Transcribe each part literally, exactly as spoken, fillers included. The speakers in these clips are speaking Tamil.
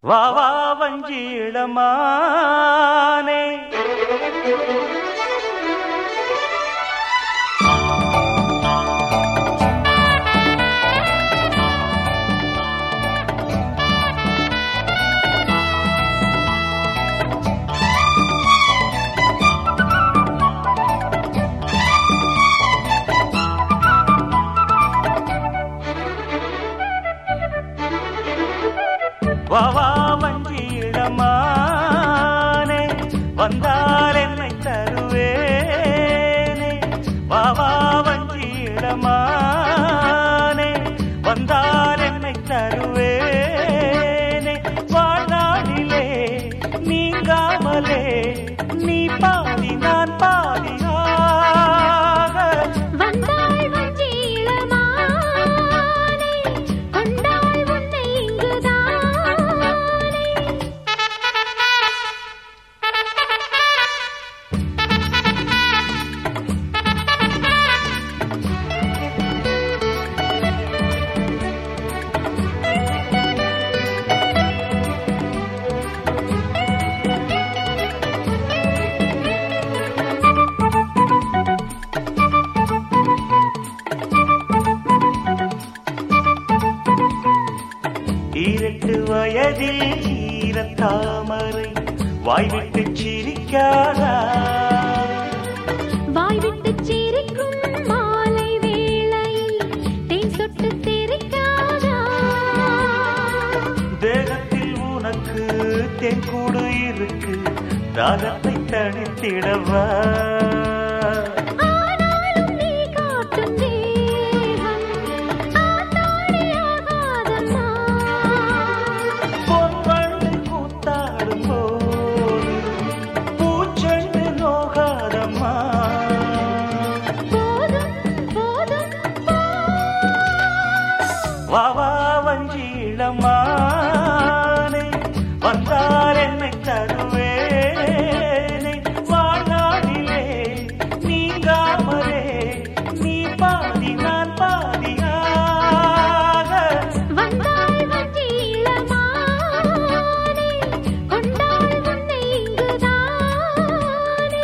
வா வா வஞ்சி இளமானே வா வா வஞ்சி இளமானே வந்தால் என்னை தருவேனே வா வா வஞ்சி இளமானே வந்தால் என்னை தருவேனே வாழ்நாளிலே நீங்காமலே நீ பாதி நான் பாதியாக வந்தாள் வஞ்சி இளமானே கொண்டாள் உன்னை இங்குதானே ஈரட்டு வயதில் ஈரத்தாமரை வாய்விட்டு சிரிக்காதா வாய் விட்டு சிரிக்கும் மாலை வேளையில் தேன் சொட்டு தெரிக்காதா தேகத்தில் உனக்கு தென்கூடு இருக்கு தாகத்தை தணித்திடவா ஆனாலும் நீ காட்டும் தேகம் ஆத்தாடியாகாதம்மா பொன்வண்டு கூத்தாடும் போது பூச்செண்டு நோகாதம்மா போதும் போதும் போ வா வா வஞ்சி இளமானே வந்தால் என்னை தருவேனே வாழ்நாளிலே நீங்காமலே நீ பாதி நான் பாதியாக வந்தாள் வஞ்சி இளமானே கொண்டாள் உன்னை இங்குதானே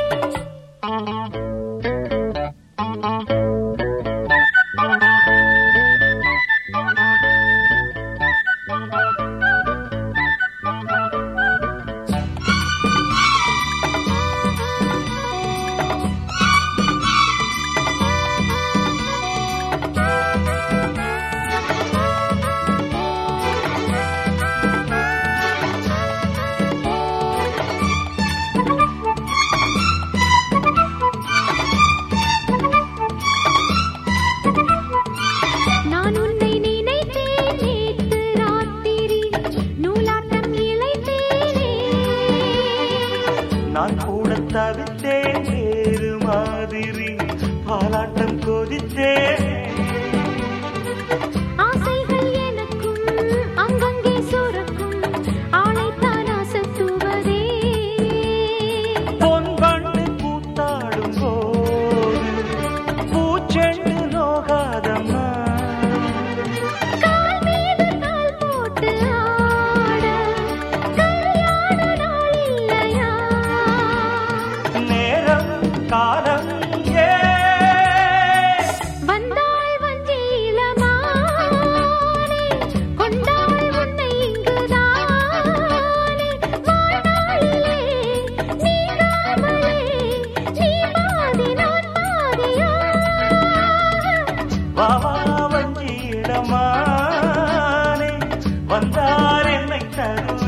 நான் உன்னை நினைத்தேன் நேற்று ராத்திரி நூலாட்டம் இழைத்தேனே நான் கூட தவித்தேன் வேறு மாதிரி பாலாட்டம் கொதித்தேன் ஆசைகள் எனக்கும் அங்கங்கே சுரக்கும் ஆளைத்தான் அசத்துவதே பொன்வண்டு கூத்தாடும் போது பூச்செண்டு நோகாதம்மா கால் மீது கால் போட்டு ஆட கல்யாண நாள் இல்லையா நேரம் காலம் ஏ வந்தாள் வஞ்சி இளமானே கொண்டாள் உன்னை இங்குதானே வாழ்நாளிலே நீங்காமலே நீ பாதி நான் பாதியாக வா வா வஞ்சி இளமானே வந்தார் என்னை தரு